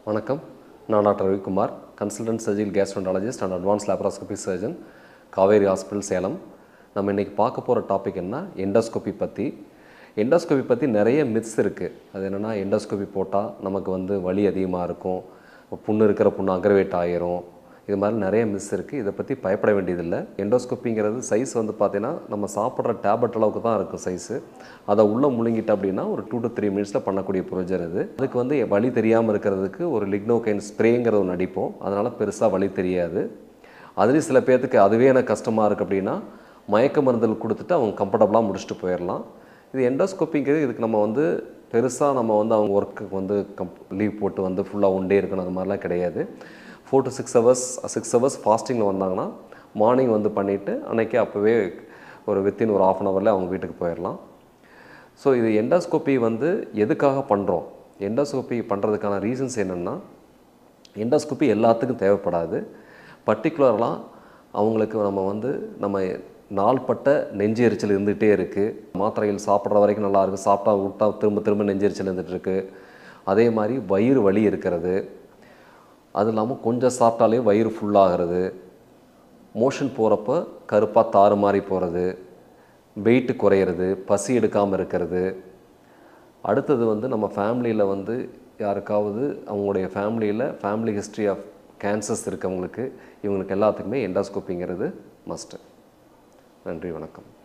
வணக்கம். நான் doctor Ravikumar, consultant surgical gastroenterologist and advance laparoscopy surgeon, Kaveri hospital, Salem. நம்ம இன்றைக்கி பார்க்க போகிற டாபிக் என்ன, எண்டோஸ்கோபி பற்றி. எண்டோஸ்கோபி பற்றி நிறைய மித்ஸ் இருக்குது. அது என்னென்னா, எண்டோஸ்கோபி போட்டால் நமக்கு வலி அதிகமாக இருக்கும், புண்ணு இருக்கிற புண்ணு அக்ரவேட் ஆகிரும், இது மாதிரி நிறைய மிஸ் இருக்குது. இதை பற்றி பயப்பட வேண்டியதில்லை. எண்டோஸ்கோப்பிங்கிறது சைஸ் பார்த்தீங்கன்னா நம்ம சாப்பிட்ற டேப்லெட் அளவுக்கு தான் இருக்கும் சைஸு. அதை உள்ளே முழுங்கிட்டு அப்படின்னா ஒரு 2 to 3 மினிட்ஸில் பண்ணக்கூடிய ப்ரொசீஜர் இது. அதுக்கு வலி தெரியாமல் இருக்கிறதுக்கு ஒரு லிக்னோகைன் ஸ்ப்ரேங்கிறது ஒன்று அடிப்போம். அதனால் பெருசாக வலி தெரியாது. அதுலேயும் சில பேர்த்துக்கு அதுவே எனக்கு கஷ்டமாக இருக்குது அப்படின்னா மயக்க மருந்துகள் கொடுத்துட்டு அவங்க கம்ஃபர்டபுளாக முடிச்சுட்டு போயிடலாம். இது எண்டோஸ்கோப்பிங்கிறது இதுக்கு நம்ம பெருசாக நம்ம அவங்க ஒர்க்குக்கு லீவ் போட்டு ஃபுல்லாக ஒன் டே இருக்கணும், அது மாதிரிலாம் கிடையாது. 4 to 6 hours ஃபாஸ்டிங்கில் வந்தாங்கன்னா மார்னிங் பண்ணிவிட்டு அன்றைக்கே அப்போவே ஒரு வித்தின் ஒரு ½ hourல அவங்க வீட்டுக்கு போயிடலாம். ஸோ இது எண்டோஸ்கோப்பி எதுக்காக பண்ணுறோம், எண்டோஸ்கோப்பி பண்ணுறதுக்கான ரீசன்ஸ் என்னென்னா, எண்டோஸ்கோப்பி எல்லாத்துக்கும் தேவைப்படாது. பர்டிகுலர்லாம் அவங்களுக்கு நம்ம நாள்பட்ட நெஞ்சு எரிச்சல் இருந்துகிட்டே இருக்குது, மாத்திரைகள் சாப்பிட்ற வரைக்கும் நல்லாயிருக்கு, சாப்பிட்டா விட்டா திரும்ப திரும்ப நெஞ்சு எரிச்சல் இருந்துகிட்ருக்கு, அதே மாதிரி வயிறு வலி இருக்கிறது, அது இல்லாமல் கொஞ்சம் சாப்பிட்டாலே வயிறு ஃபுல்லாகிறது, மோஷன் போகிறப்ப கருப்பாக தாறு மாதிரி போகிறது, வெயிட்டு குறையிறது, பசி எடுக்காமல் இருக்கிறது. அடுத்தது நம்ம ஃபேமிலியில் யாருக்காவது அவங்களுடைய ஃபேமிலி ஹிஸ்ட்ரி ஆஃப் கேன்சர்ஸ் இருக்கவங்களுக்கு, இவங்களுக்கு எல்லாத்துக்குமே எண்டோஸ்கோப்பிங்கிறது மஸ்ட்டு. நன்றி, வணக்கம்.